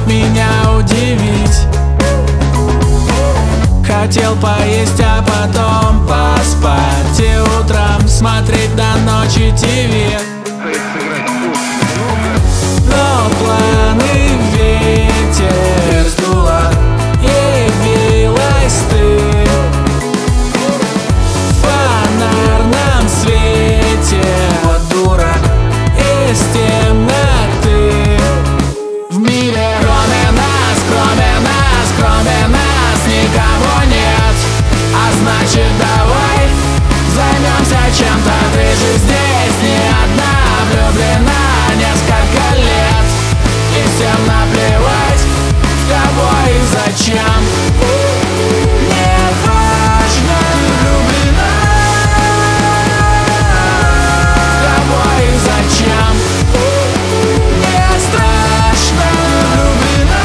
мог меня удивить. Хотел поесть, а потом поспать и утром смотреть до ночи ТВ. Но планы ветер сдуло, явилась ты в фонарном свете. Вот дура из темноты. В мире кроме нас, никого нет. А значит, давай займемся чем-то. Ты же здесь не одна, влюблена несколько лет. И всем наплевать, в кого и зачем. Не важно, влюблена, в кого и зачем. Не страшно, влюблена.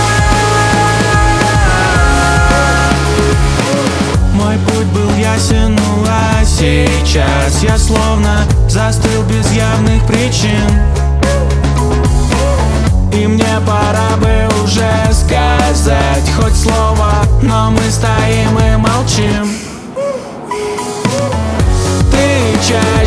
Мой путь был ясен, ну а сейчас я словно застыл без явных причин. И мне пора бы уже сказать хоть слово, но мы стоим и молчим. Ты чаще